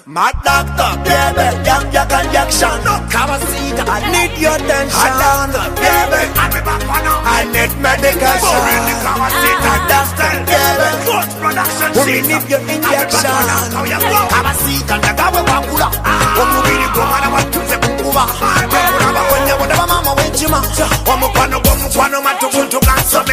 Mad doctor, baby, yak injection. Kawasita, I need your attention. Baby, I need medication. Doctor, baby, we need your injection. Kawasita, nagawe wakula. Omubiri gomana watuze kukuba. Whatever mama wenjima. Omukwano matukuntu kansome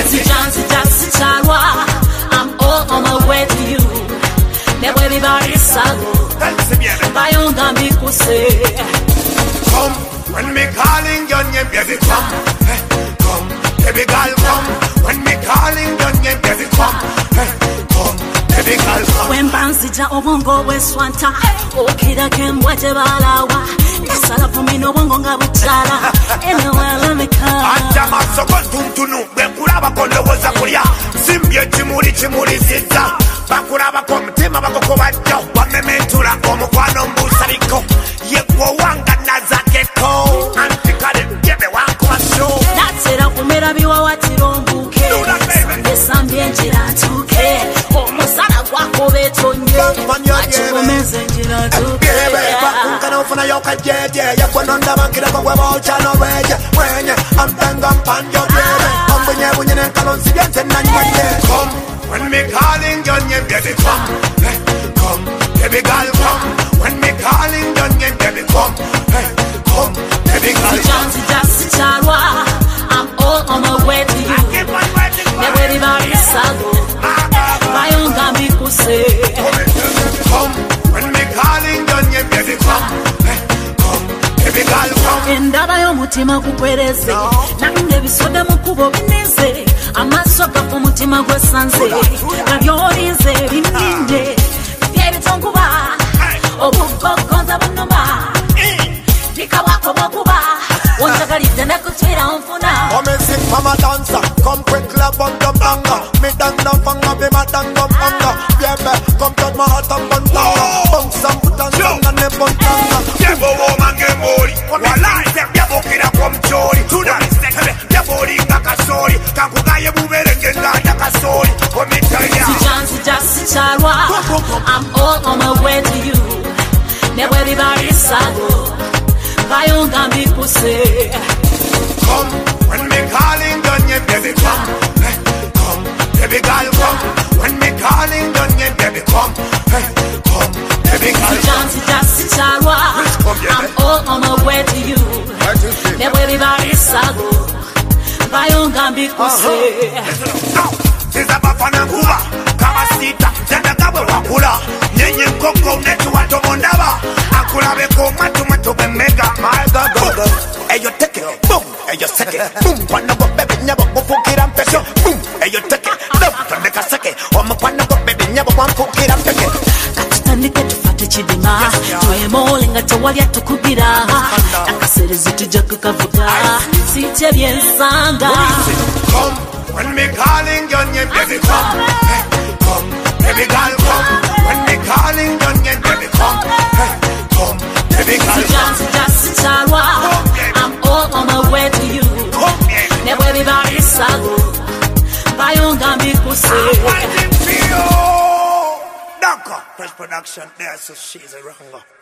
I'm all on my way to you. Never everybody sago. Bayonga mikuse. Come when me calling your name, baby, come. Come, baby girl, come. When me calling your name, baby, come. Come, baby girl, come. When Bansija Obongo Westwanta, Okida Kem Wajabalawa, Nasala for me no Bonga Butala. Anywhere let me come. Ajama Sokontunu, Bekuraba Kondoza Korea, Simbia Chimuri Sita, Bakuraba Komtima Bakovajo, Wamementura, Omokwano Musariko, Yekuanga Nazakeko, Antikade, Gebewanko show. That's it, up for me to be what you don't book. Yes, I'm being Jira 2K. Almost out of Wako, Come, when me calling your name, baby, come. Come, baby girl, come. When me calling your name, baby, come. Come, baby girl, come. I'm all on my way to you. Never everybody sago. Bayonga mikuse. Come, when me calling your name, baby, come. Come, baby girl, come. Endaba y'omutima gukwereze nange bisoda mu kubo bineze amaso gafu mutima gwesanze nabyorinze biminde byebitonkuba obugogonza bunuma bikawako bokuba wonjagalidde nakutwira onfuna Music mama dancer, come quick love on the banga. Me danga fanga, be my danga fanga. Yeah, come touch my heart and bantanga. Bounce and put on song and never bantanga. Debo woman get mori, walai dem debo kira kom chori. Tuna mistake, debo ringa kasori. Kankuga ye bubere ngenga kasori. Come tell ya. I'm all on my way to you. Never everybody sago. Bayonga mikuse. Come, when me calling your name, baby, come. Come, baby girl, come. When me calling your name, baby, come. Come, baby girl, come. I'm all on my way to you. Never everybody sago. Bayonga mikuse. Now, this is about Fananguva. Kawasita, Jandagawa Wakula. Nyenye Koko, Netu Watomondava. Akula Beko, Matu Bemega. My God. Hey, you take it, boom, hey, you take it, boom, wanna go baby, never go for kid and peso, boom, hey, you take it, love to make a second, or my wanna go baby, never want for kid and peso. Katandika tufate chidima, tuemolinga tawalya tukubira, akaserezi tujaka kavuga, site byensanga. Come, when me calling your name, baby, come, come, baby girl, come, when me calling your name, baby, come, come, baby girl, come. I'm all on my way to you. Never everybody sago. Bayonga mikuse. Danko, fresh production there, so she's a wrong.